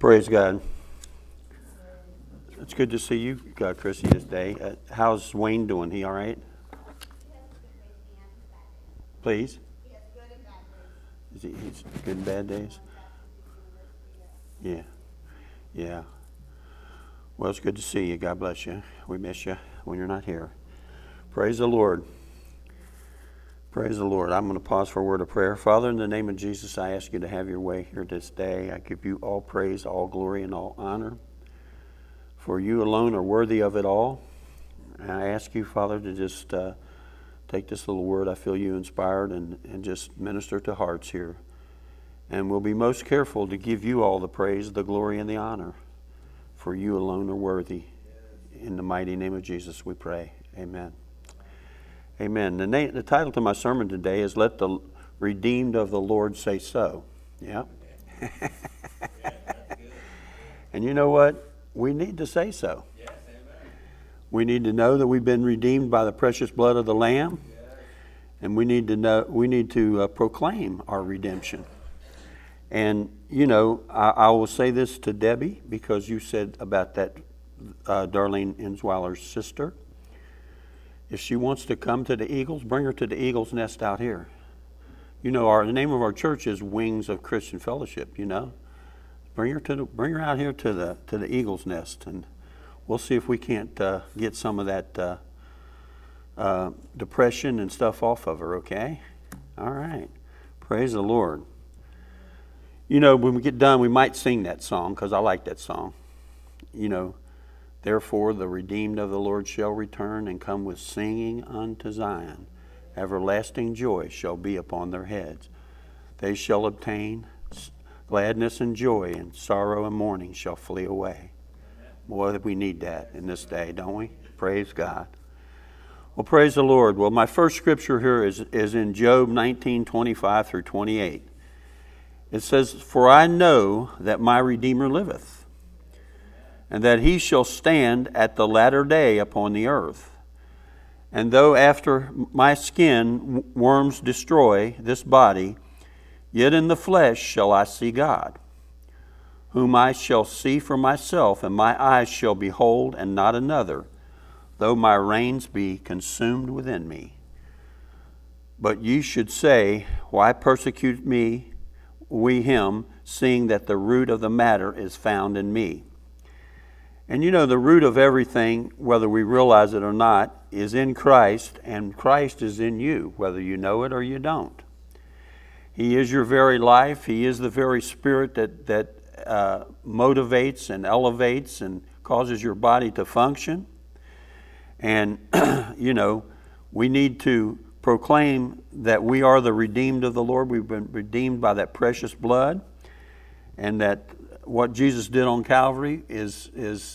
Praise God. It's good to see you, Chrissy, this day. How's Wayne doing? He all right? Please? He's good and bad days? Yeah. Yeah. Well, it's good to see you. God bless you. We miss you when you're not here. Praise the Lord. Praise the Lord. I'm going to pause for a word of prayer. Father, in the name of Jesus, I ask you to have your way here this day. I give you all praise, all glory, and all honor. For you alone are worthy of it all. And I ask you, Father, to just take this little word. I feel you inspired and just minister to hearts here. And we'll be most careful to give you all the praise, the glory, and the honor. For you alone are worthy. In the mighty name of Jesus we pray. Amen. Amen. The title to my sermon today is Let the Redeemed of the Lord Say So. Yeah. And you know what? We need to say so. Yes, amen. We need to know that we've been redeemed by the precious blood of the Lamb. Yes. And we need to proclaim our redemption. And, you know, I will say this to Debbie, because you said about that Darlene Insweiler's sister. If she wants to come to the Eagles, bring her to the Eagles Nest out here. You know, the name of our church is Wings of Christian Fellowship, you know. Bring her out here to the Eagles Nest, and we'll see if we can't get some of that depression and stuff off of her, okay? All right. Praise the Lord. You know, when we get done, we might sing that song, because I like that song. You know, therefore the redeemed of the Lord shall return and come with singing unto Zion. Everlasting joy shall be upon their heads. They shall obtain gladness and joy, and sorrow and mourning shall flee away. Boy, we need that in this day, don't we? Praise God. Well, praise the Lord. Well, my first scripture here is in Job 19:25 through 28. It says, For I know that my Redeemer liveth, and that he shall stand at the latter day upon the earth. And though after my skin worms destroy this body, yet in the flesh shall I see God, whom I shall see for myself, and my eyes shall behold, and not another, though my reins be consumed within me. But ye should say, Why persecute we him, seeing that the root of the matter is found in me? And you know, the root of everything, whether we realize it or not, is in Christ, and Christ is in you, whether you know it or you don't. He is your very life. He is the very spirit that motivates and elevates and causes your body to function. And, you know, we need to proclaim that we are the redeemed of the Lord. We've been redeemed by that precious blood, and that what Jesus did on Calvary is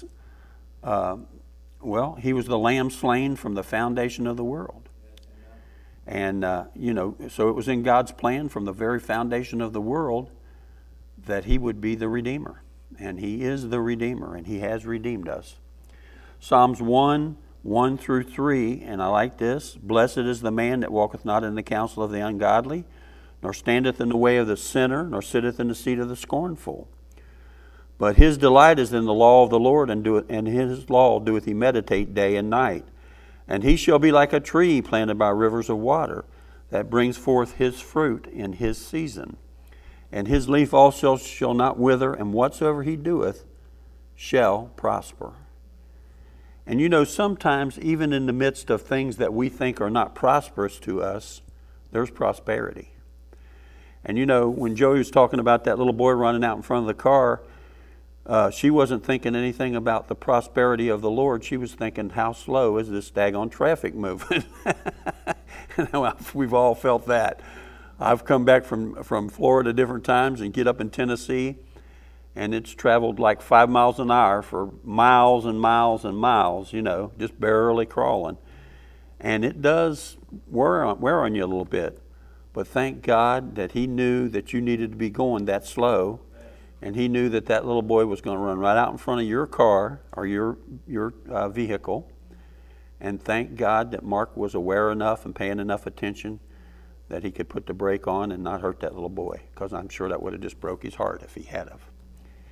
he was the lamb slain from the foundation of the world. And, you know, so it was in God's plan from the very foundation of the world that he would be the Redeemer. And he is the Redeemer, and he has redeemed us. Psalms 1 through 3, and I like this. Blessed is the man that walketh not in the counsel of the ungodly, nor standeth in the way of the sinner, nor sitteth in the seat of the scornful. But his delight is in the law of the Lord, and his law doeth he meditate day and night. And he shall be like a tree planted by rivers of water, that brings forth his fruit in his season. And his leaf also shall not wither, and whatsoever he doeth shall prosper. And you know, sometimes even in the midst of things that we think are not prosperous to us, there's prosperity. And you know, when Joey was talking about that little boy running out in front of the car, she wasn't thinking anything about the prosperity of the Lord. She was thinking, how slow is this daggone traffic moving? We've all felt that. I've come back from Florida different times and get up in Tennessee, and it's traveled like 5 miles an hour for miles and miles and miles, you know, just barely crawling. And it does wear on you a little bit. But thank God that he knew that you needed to be going that slow. And he knew that that little boy was going to run right out in front of your car or your vehicle. And thank God that Mark was aware enough and paying enough attention that he could put the brake on and not hurt that little boy, because I'm sure that would have just broke his heart if he had of.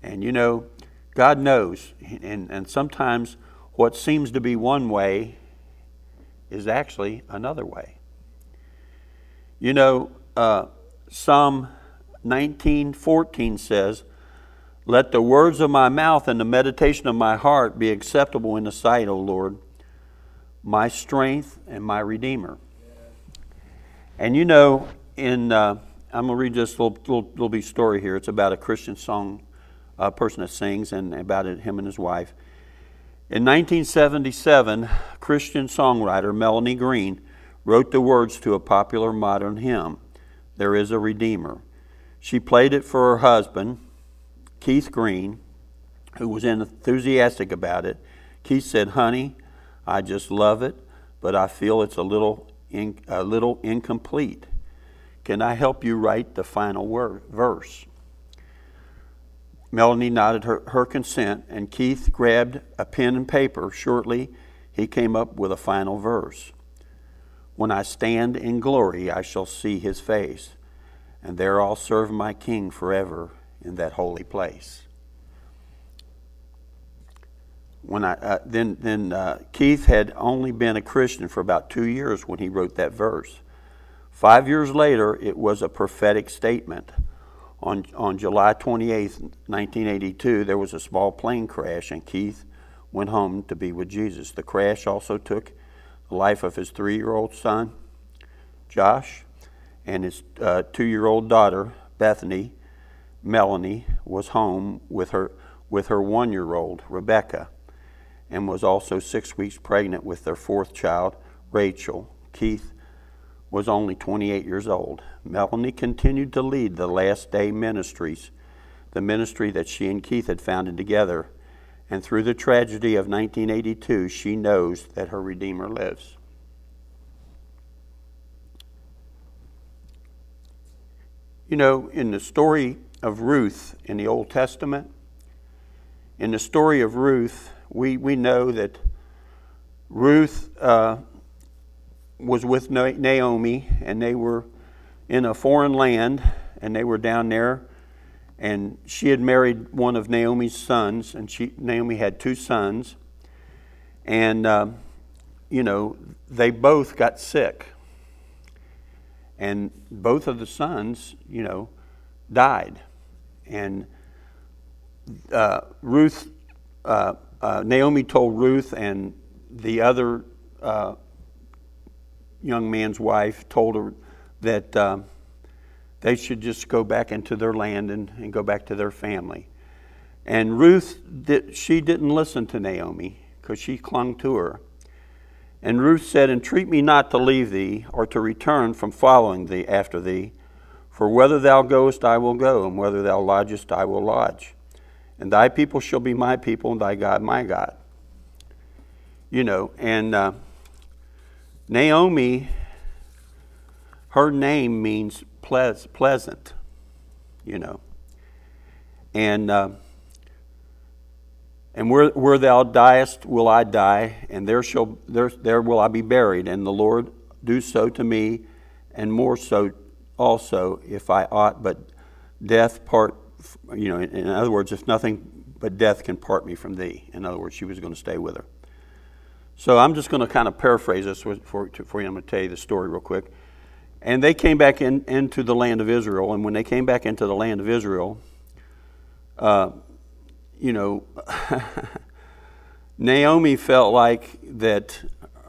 And you know, God knows. And sometimes what seems to be one way is actually another way. You know, Psalm 19:14 says, "Let the words of my mouth and the meditation of my heart be acceptable in the sight, O Lord, my strength and my Redeemer." And you know, I'm going to read this little bit story here. It's about a Christian song, a person that sings, and about him and his wife. In 1977, Christian songwriter Melanie Green wrote the words to a popular modern hymn, "There is a Redeemer." She played it for her husband, Keith Green, who was enthusiastic about it. Keith said, "Honey, I just love it, but I feel it's a little incomplete. Can I help you write the final verse?" Melanie nodded her consent, and Keith grabbed a pen and paper. Shortly, he came up with a final verse. "When I stand in glory, I shall see his face, and there I'll serve my King forever in that holy place." Keith had only been a Christian for about 2 years when he wrote that verse. 5 years later, it was a prophetic statement. On July 28th, 1982, there was a small plane crash, and Keith went home to be with Jesus. The crash also took the life of his 3-year-old son, Josh, and his 2-year-old daughter, Bethany. Melanie was home with her 1-year-old, Rebecca, and was also 6 weeks pregnant with their 4th child, Rachel. Keith was only 28 years old. Melanie continued to lead the Last Day Ministries, the ministry that she and Keith had founded together. And through the tragedy of 1982, she knows that her Redeemer lives. You know, in the story of Ruth in the Old Testament, in the story of Ruth, we know that Ruth was with Naomi, and they were in a foreign land, and they were down there, and she had married one of Naomi's sons, and Naomi had 2 sons, and you know, they both got sick, and both of the sons, you know, died. And Naomi told Ruth, and the other young man's wife told her that they should just go back into their land and go back to their family. And Ruth, she didn't listen to Naomi because she clung to her. And Ruth said, "Entreat me not to leave thee, or to return from following thee after thee. For whither thou goest I will go, and whither thou lodgest I will lodge. And thy people shall be my people, and thy God my God." You know, and Naomi, her name means pleasant, you know. And where thou diest will I die, and there will I be buried. And the Lord do so to me, and more so also, if I ought but death part, you know, in other words, if nothing but death can part me from thee. In other words, she was going to stay with her. So I'm just going to kind of paraphrase this for you. I'm going to tell you the story real quick. And they came back into the land of Israel, and when they came back into the land of Israel, you know, Naomi felt like that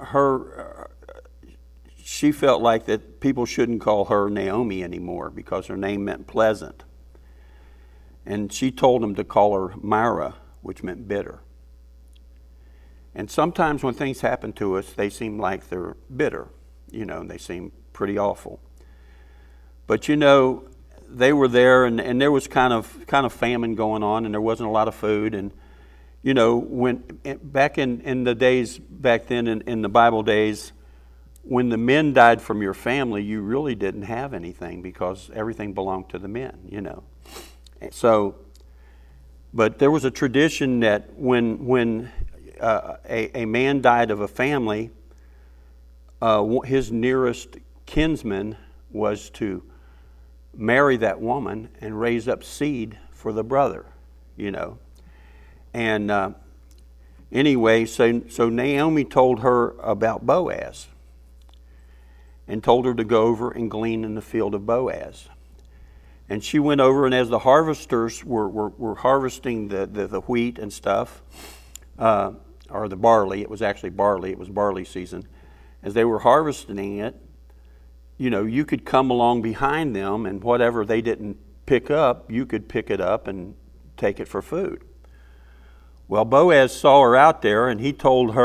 she felt like that people shouldn't call her Naomi anymore because her name meant pleasant. And she told them to call her Mara, which meant bitter. And sometimes when things happen to us, they seem like they're bitter, you know, they seem pretty awful. But you know, they were there, and there was kind of famine going on, and there wasn't a lot of food. And you know, when back in the days back then, in the Bible days, when the men died from your family, you really didn't have anything because everything belonged to the men, you know. So, but there was a tradition that when a man died of a family, his nearest kinsman was to marry that woman and raise up seed for the brother, you know. And anyway, so Naomi told her about Boaz and told her to go over and glean in the field of Boaz. And she went over, and as the harvesters were harvesting the wheat and stuff, or the barley, it was actually barley, it was barley season. As they were harvesting it, you know, you could come along behind them, and whatever they didn't pick up, you could pick it up and take it for food. Well, Boaz saw her out there, and he told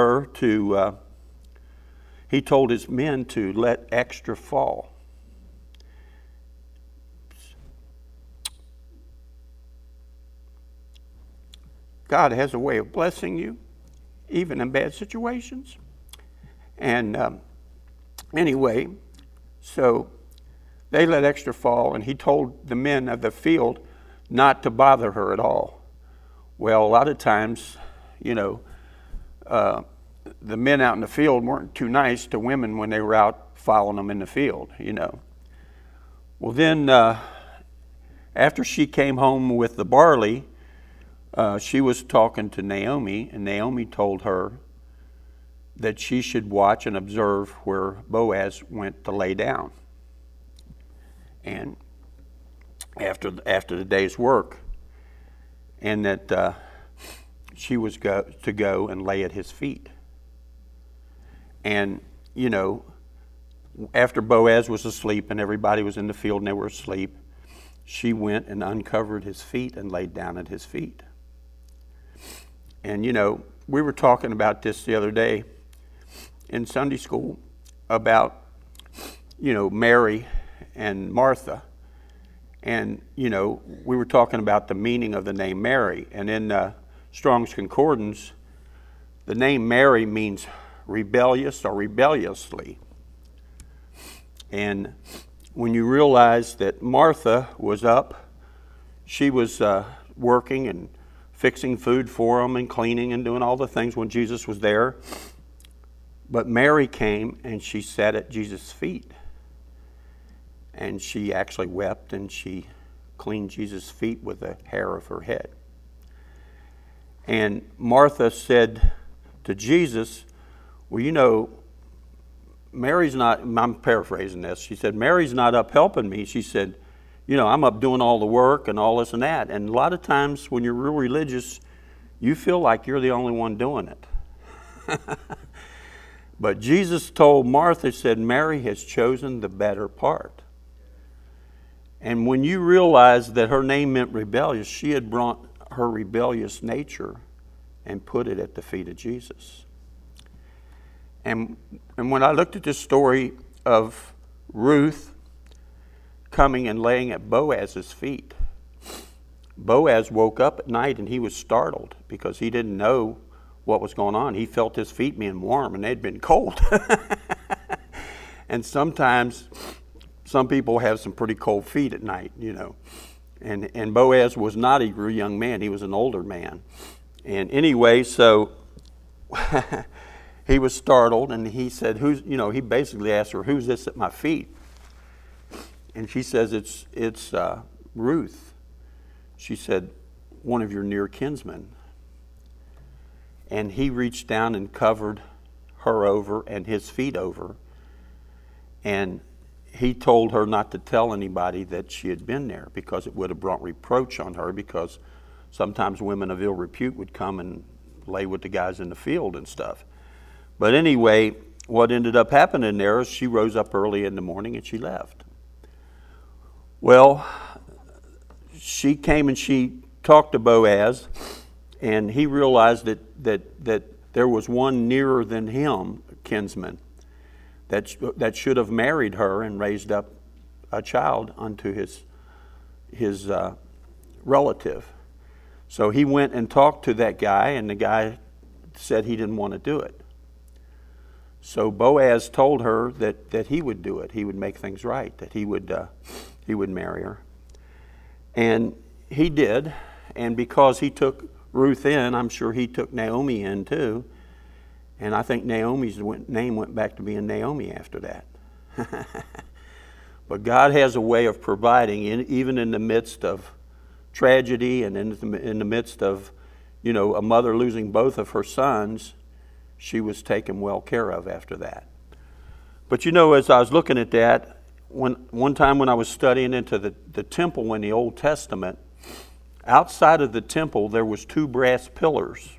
his men to let extra fall. God has a way of blessing you, even in bad situations. And anyway, so they let extra fall, and he told the men of the field not to bother her at all. Well, a lot of times, you know, the men out in the field weren't too nice to women when they were out following them in the field, you know. Well, then, after she came home with the barley, she was talking to Naomi, and Naomi told her that she should watch and observe where Boaz went to lay down. And after the day's work, and that she was to go and lay at his feet. And, you know, after Boaz was asleep and everybody was in the field and they were asleep, she went and uncovered his feet and laid down at his feet. And, you know, we were talking about this the other day in Sunday school about, you know, Mary and Martha. And, you know, we were talking about the meaning of the name Mary. And in Strong's Concordance, the name Mary means rebellious or rebelliously. And when you realize that Martha was up, she was working and fixing food for them and cleaning and doing all the things when Jesus was there. But Mary came and she sat at Jesus' feet. And she actually wept, and she cleaned Jesus' feet with the hair of her head. And Martha said to Jesus, well, you know, Mary's not, I'm paraphrasing this, she said, Mary's not up helping me. She said, you know, I'm up doing all the work and all this and that. And a lot of times when you're real religious, you feel like you're the only one doing it. But Jesus told Martha, said, Mary has chosen the better part. And when you realize that her name meant rebellious, she had brought her rebellious nature and put it at the feet of Jesus. And when I looked at this story of Ruth coming and laying at Boaz's feet, Boaz woke up at night and he was startled because he didn't know what was going on. He felt his feet being warm and they'd been cold. And sometimes some people have some pretty cold feet at night, you know. And Boaz was not a young man. He was an older man. And anyway, so he was startled, and he said, he basically asked her, who's this at my feet? And she says, it's Ruth. She said, one of your near kinsmen. And he reached down and covered her over and his feet over. And he told her not to tell anybody that she had been there because it would have brought reproach on her, because sometimes women of ill repute would come and lay with the guys in the field and stuff. But anyway, what ended up happening there is she rose up early in the morning and she left. Well, she came and she talked to Boaz, and he realized that there was one nearer than him, kinsman, that should have married her and raised up a child unto his relative. So he went and talked to that guy, and the guy said he didn't want to do it. So Boaz told her that he would do it. He would make things right, that he would marry her. And he did. And because he took Ruth in, I'm sure he took Naomi in too. And I think Naomi's name went back to being Naomi after that. But God has a way of providing, even in the midst of tragedy and in the midst of, you know, a mother losing both of her sons, she was taken well care of after that. But you know, as I was looking at that, one time when I was studying into the temple in the Old Testament, outside of the temple there was 2 brass pillars.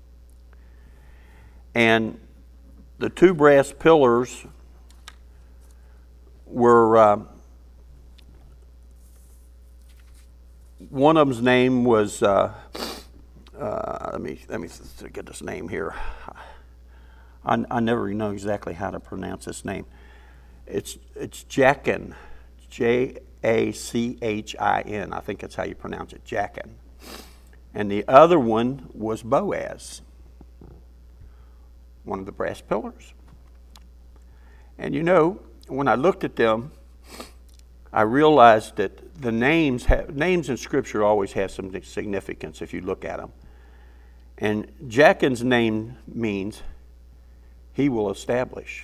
And the 2 brass pillars were, one of them's name was, let me get this name here. I never know exactly how to pronounce this name. It's Jachin, Jachin. I think that's how you pronounce it, Jachin. And the other one was Boaz, one of the brass pillars. And you know, when I looked at them, I realized that the names in Scripture always have some significance if you look at them. And Jachin's name means he will establish.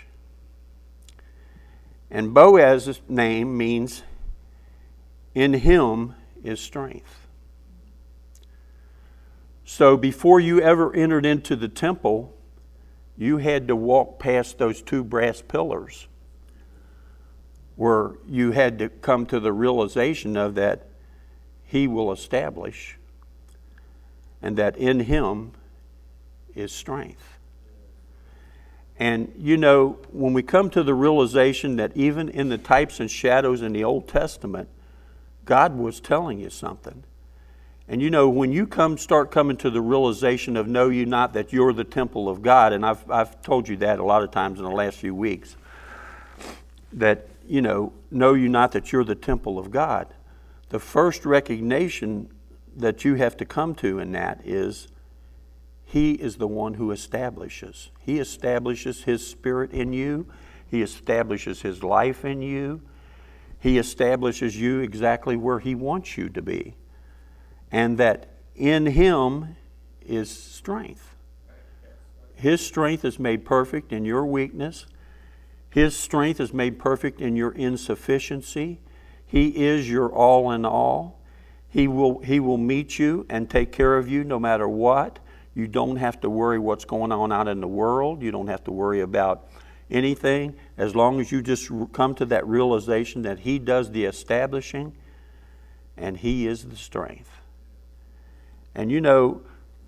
And Boaz's name means in him is strength. So before you ever entered into the temple, you had to walk past those 2 brass pillars where you had to come to the realization of that he will establish and that in him is strength. And you know, when we come to the realization that even in the types and shadows in the Old Testament, God was telling you something. And you know, when you start coming to the realization of know you not that you're the temple of God, and I've told you that a lot of times in the last few weeks, that, you know you not that you're the temple of God. The first recognition that you have to come to in that is he is the one who establishes. He establishes his Spirit in you. He establishes his life in you. He establishes you exactly where he wants you to be. And that in him is strength. His strength is made perfect in your weakness. His strength is made perfect in your insufficiency. He is your all in all. He will meet you and take care of you no matter what. You don't have to worry what's going on out in the world. You don't have to worry about anything. As long as you just come to that realization that he does the establishing and he is the strength. And you know,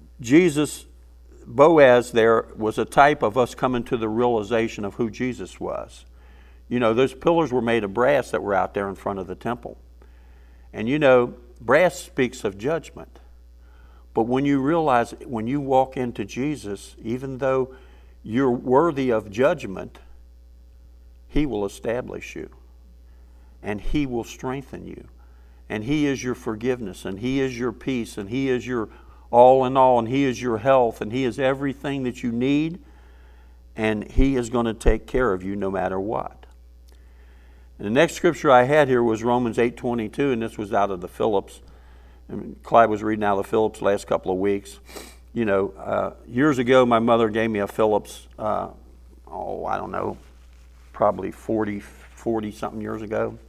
Boaz there was a type of us coming to the realization of who Jesus was. You know, those pillars were made of brass that were out there in front of the temple. And you know, brass speaks of judgment. But when you realize, when you walk into Jesus, even though you're worthy of judgment, he will establish you. And he will strengthen you. And he is your forgiveness. And he is your peace. And he is your all in all. And he is your health. And he is everything that you need. And he is going to take care of you no matter what. And the next scripture I had here was Romans 8:22. And this was out of the Phillips. And Clyde was reading out of the Phillips last couple of weeks. You know, years ago, my mother gave me a Phillips, I don't know, probably 40-something years ago.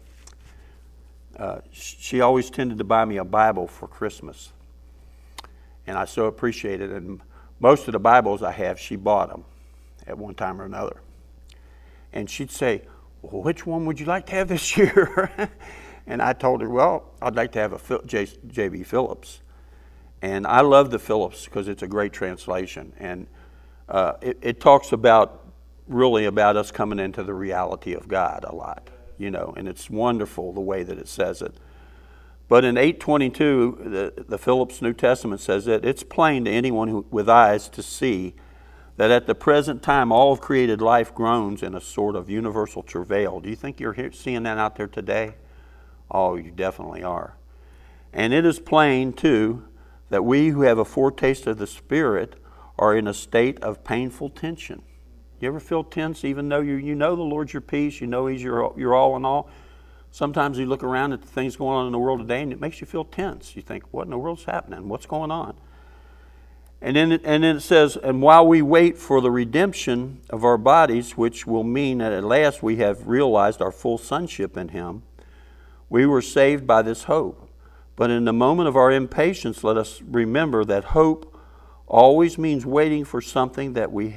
She always tended to buy me a Bible for Christmas. And I so appreciate it. And most of the Bibles I have, she bought them at one time or another. And she'd say, well, which one would you like to have this year? And I told her, well, I'd like to have a J.B. Phillips. And I love the Phillips because it's a great translation. And it talks really about us coming into the reality of God a lot, you know. And it's wonderful the way that it says it. But in 8:22, the Phillips New Testament says that it's plain to anyone with eyes to see that at the present time all of created life groans in a sort of universal travail. Do you think you're seeing that out there today? Oh, you definitely are. And it is plain, too, that we who have a foretaste of the Spirit are in a state of painful tension. You ever feel tense even though you know the Lord's your peace, you know he's your all in all? Sometimes you look around at the things going on in the world today and it makes you feel tense. You think, what in the world's happening? What's going on? And then it says, and while we wait for the redemption of our bodies, which will mean that at last we have realized our full sonship in him, we were saved by this hope. But in the moment of our impatience, let us remember that hope always means waiting for something that we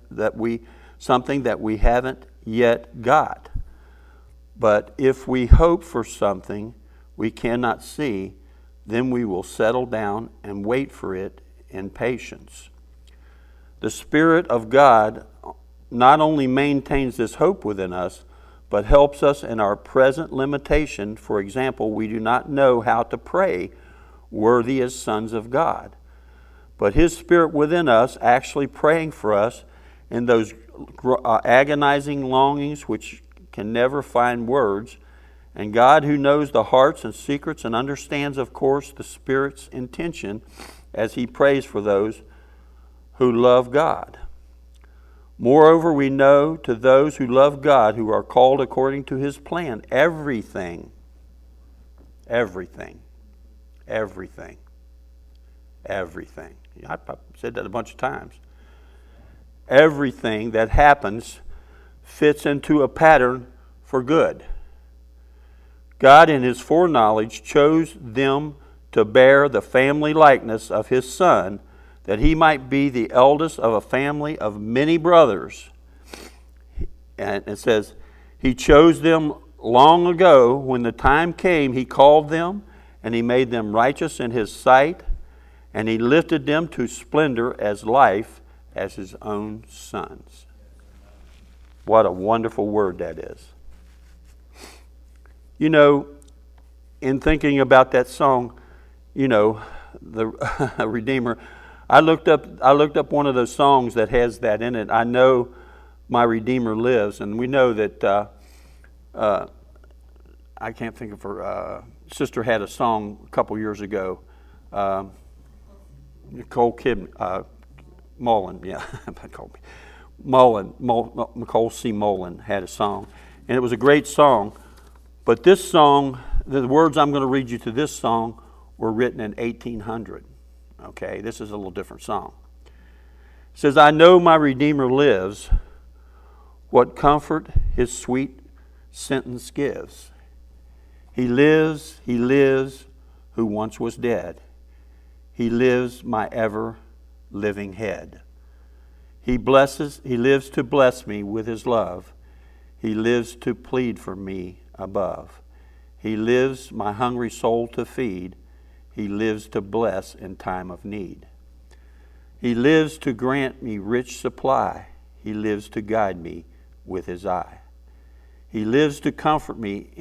haven't yet got. But if we hope for something we cannot see, then we will settle down and wait for it in patience. The Spirit of God not only maintains this hope within us, but helps us in our present limitation. For example, we do not know how to pray worthy as sons of God. But His Spirit within us actually praying for us in those agonizing longings which can never find words. And God, who knows the hearts and secrets and understands, of course, the Spirit's intention as He prays for those who love God. Moreover, we know to those who love God, who are called according to His plan, everything I've said that a bunch of times. Everything that happens fits into a pattern for good. God, in His foreknowledge, chose them to bear the family likeness of His Son, that He might be the eldest of a family of many brothers. And it says, He chose them long ago. When the time came, He called them, and He made them righteous in His sight, and He lifted them to splendor as life as His own sons. What a wonderful word that is. You know, in thinking about that song, you know, the Redeemer, I looked up one of those songs that has that in it. I know my Redeemer lives, and we know that I can't think of her. Sister had a song a couple years ago. Nicole Mullen, yeah, Nicole C. Mullen had a song, and it was a great song. But this song, the words I'm going to read you to this song were written in 1800. Okay, this is a little different song. It says, I know my Redeemer lives, what comfort His sweet sentence gives. He lives, who once was dead. He lives, my ever-living head. He lives to bless me with His love. He lives to plead for me above. He lives, my hungry soul to feed. He lives to bless in time of need. He lives to grant me rich supply. He lives to guide me with His eye. He lives to comfort me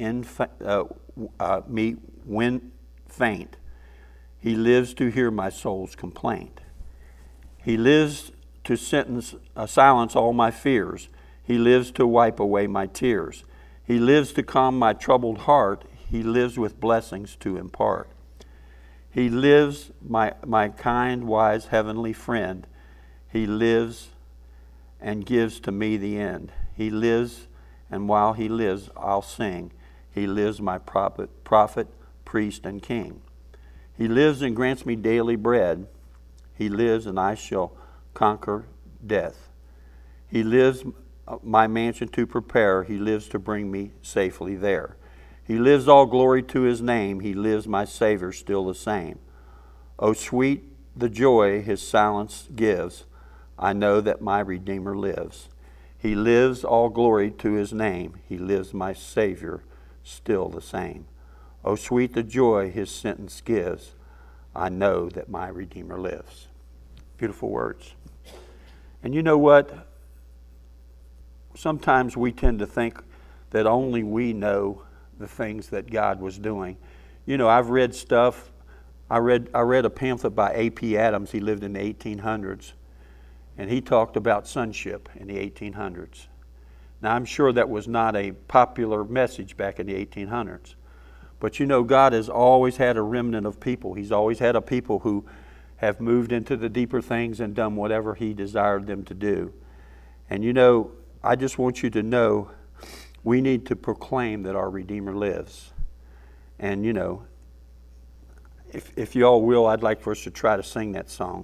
when faint. He lives to hear my soul's complaint. He lives to silence all my fears. He lives to wipe away my tears. He lives to calm my troubled heart. He lives with blessings to impart. He lives, my kind, wise, heavenly friend. He lives and gives to me the end. He lives, and while He lives, I'll sing. He lives, my prophet, priest, and king. He lives and grants me daily bread. He lives, and I shall conquer death. He lives, my mansion to prepare. He lives to bring me safely there. He lives, all glory to His name. He lives, my Savior, still the same. Oh, sweet the joy His silence gives. I know that my Redeemer lives. He lives, all glory to His name. He lives, my Savior, still the same. Oh, sweet the joy His sentence gives. I know that my Redeemer lives. Beautiful words. And you know what? Sometimes we tend to think that only we know the things that God was doing. You know, I've read stuff. I read a pamphlet by A.P. Adams. He lived in the 1800s, and he talked about sonship in the 1800s. Now, I'm sure that was not a popular message back in the 1800s, but you know, God has always had a remnant of people. He's always had a people who have moved into the deeper things and done whatever He desired them to do. And you know, I just want you to know, we need to proclaim that our Redeemer lives. And you know, if you all will, I'd like for us to try to sing that song.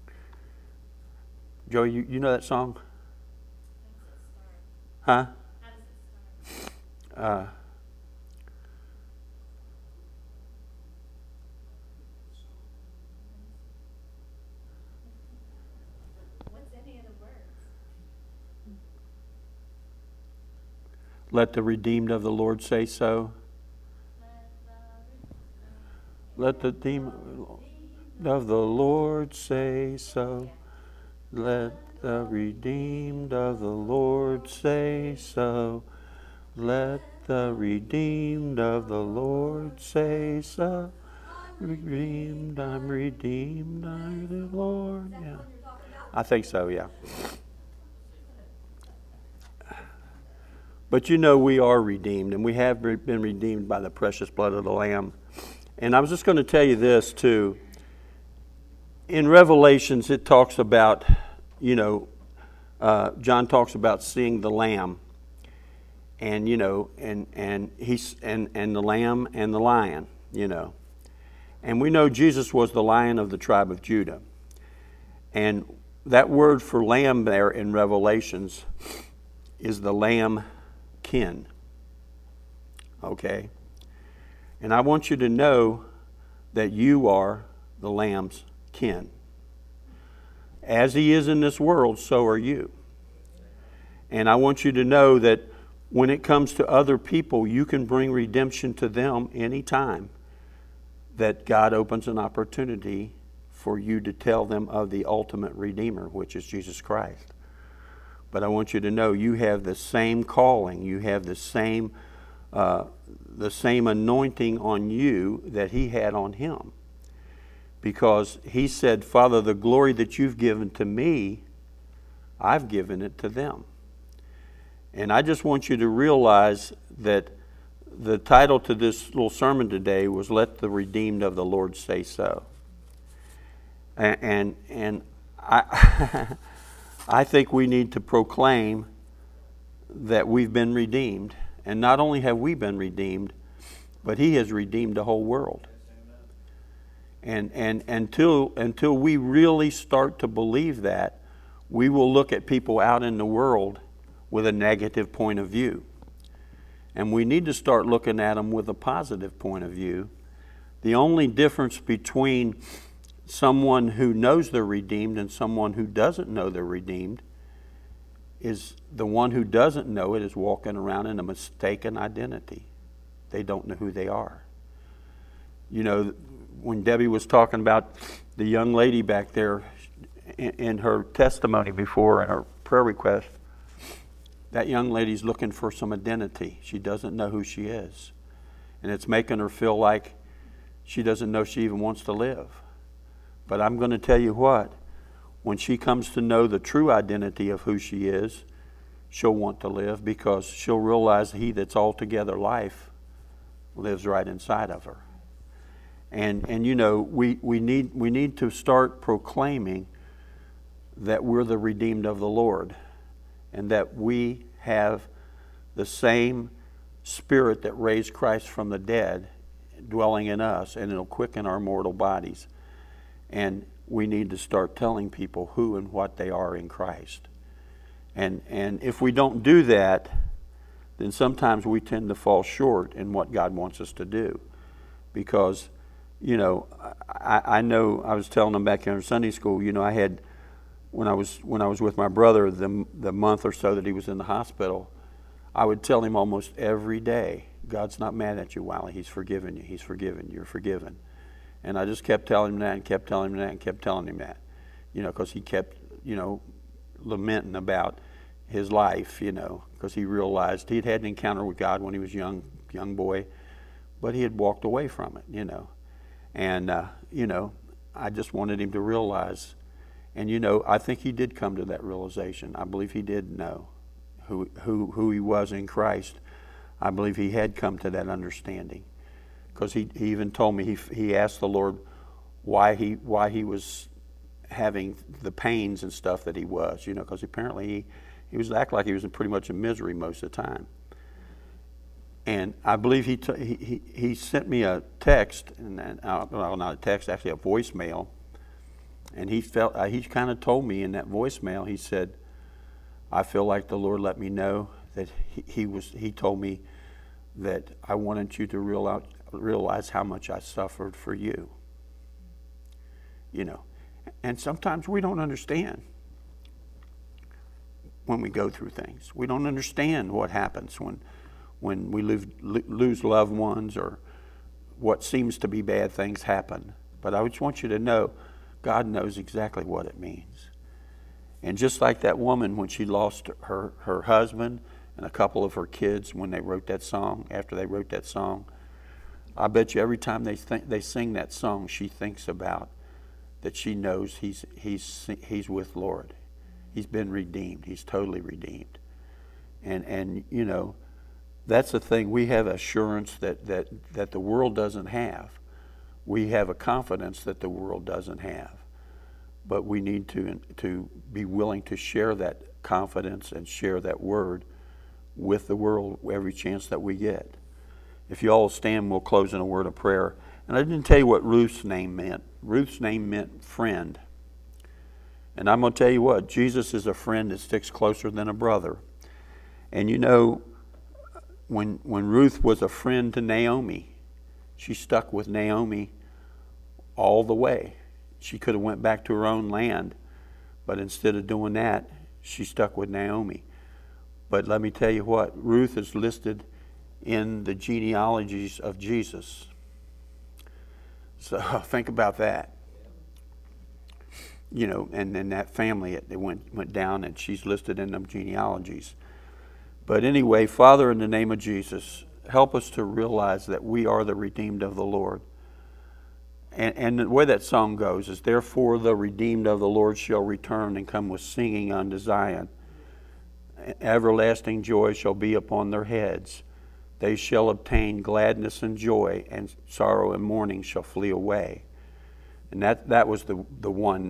Joe, you know that song? Huh? Let the redeemed of the Lord say so. Let the redeemed of the Lord say so. Let the redeemed of the Lord say so. Let the redeemed of the Lord say so. Redeemed, I'm the Lord. Yeah. I think so, yeah. But you know we are redeemed, and we have been redeemed by the precious blood of the Lamb. And I was just going to tell you this too. In Revelations, it talks about, John talks about seeing the Lamb, and and the Lamb and the Lion, and we know Jesus was the Lion of the tribe of Judah, and that word for Lamb there in Revelations is the Lamb kin. Okay, and I want you to know that you are the Lamb's kin. As he is in this world, so are you. And I want you to know that when it comes to other people, you can bring redemption to them anytime that God opens an opportunity for you to tell them of the ultimate Redeemer, which is Jesus Christ. But I want you to know you have the same calling, you have the same anointing on you that he had on him. Because he said, Father, the glory that you've given to me, I've given it to them. And I just want you to realize that the title to this little sermon today was Let the Redeemed of the Lord Say So. And I, I think we need to proclaim that we've been redeemed. And not only have we been redeemed, but he has redeemed the whole world. And until we really start to believe that, we will look at people out in the world with a negative point of view. And we need to start looking at them with a positive point of view. The only difference between someone who knows they're redeemed and someone who doesn't know they're redeemed is the one who doesn't know it is walking around in a mistaken identity. They don't know who they are. When Debbie was talking about the young lady back there in her testimony before and her prayer request, that young lady's looking for some identity. She doesn't know who she is. And it's making her feel like she doesn't know she even wants to live. But I'm going to tell you what, when she comes to know the true identity of who she is, she'll want to live because she'll realize he that's altogether life lives right inside of her. And we need to start proclaiming that we're the redeemed of the Lord and that we have the same Spirit that raised Christ from the dead dwelling in us, and it'll quicken our mortal bodies. And we need to start telling people who and what they are in Christ. And if we don't do that, then sometimes we tend to fall short in what God wants us to do. Because, I know I was telling them back here in Sunday school, I had, when I was with my brother, the month or so that he was in the hospital, I would tell him almost every day, God's not mad at you, Wiley. He's forgiven you. He's forgiven. You're forgiven. And I just kept telling him that and kept telling him that and kept telling him that. Because he kept, lamenting about his life, because he realized he'd had an encounter with God when he was young boy, but he had walked away from it, And, I just wanted him to realize, and, I think he did come to that realization. I believe he did know who he was in Christ. I believe he had come to that understanding. Because he even told me, he asked the Lord why he was having the pains and stuff that he was, because apparently he was acting like he was pretty much in misery most of the time. And I believe he sent me a text, well, not a text, actually a voicemail. And he kind of told me in that voicemail, he said, I feel like the Lord let me know that he told me that I wanted you to realize how much I suffered for you. And sometimes we don't understand. when we go through things. We don't understand what happens when we lose loved ones or what seems to be bad things happen. But I just want you to know, God knows exactly what it means. And just like that woman when she lost her husband and a couple of her kids when they wrote that song, after they wrote that song, I bet you every time they sing that song, she thinks about that she knows he's with Lord. He's been redeemed. He's totally redeemed. And you know, that's the thing. We have assurance that the world doesn't have. We have a confidence that the world doesn't have. But we need to be willing to share that confidence and share that word with the world every chance that we get. If you all stand, we'll close in a word of prayer. And I didn't tell you what Ruth's name meant. Ruth's name meant friend. And I'm going to tell you what, Jesus is a friend that sticks closer than a brother. And you know, when Ruth was a friend to Naomi, she stuck with Naomi all the way. She could have went back to her own land, but instead of doing that, she stuck with Naomi. But let me tell you what, Ruth is listed in the genealogies of Jesus. So think about that. You know, and then that family, it went down, and she's listed in them genealogies. But anyway, Father, in the name of Jesus, help us to realize that we are the redeemed of the Lord. And the way that song goes is, therefore the redeemed of the Lord shall return and come with singing unto Zion. Everlasting joy shall be upon their heads. They shall obtain gladness and joy, and sorrow and mourning shall flee away. And that was the one.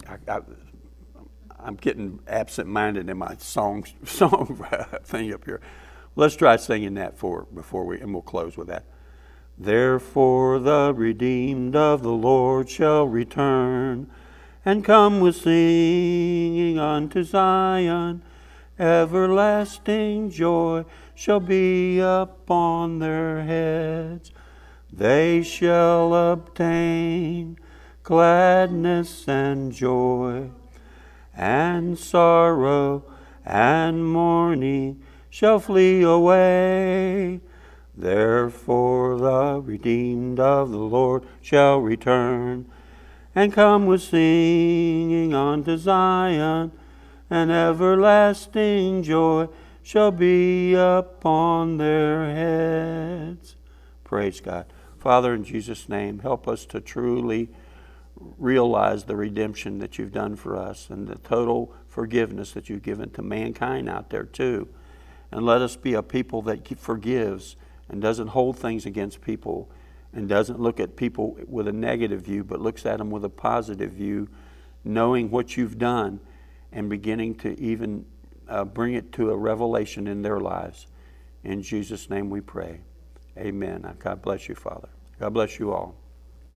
I'm getting absent-minded in my song thing up here. Let's try singing that and we'll close with that. Therefore the redeemed of the Lord shall return, and come with singing unto Zion. Everlasting joy shall be upon their heads. They shall obtain gladness and joy, and sorrow and mourning shall flee away. Therefore the redeemed of the Lord shall return, and come with singing unto Zion, and everlasting joy shall be upon their heads. Praise God. Father, in Jesus' name, help us to truly realize the redemption that you've done for us and the total forgiveness that you've given to mankind out there too. And let us be a people that forgives and doesn't hold things against people and doesn't look at people with a negative view, but looks at them with a positive view, knowing what you've done and beginning to even bring it to a revelation in their lives. In Jesus' name we pray. Amen. God bless you, Father. God bless you all.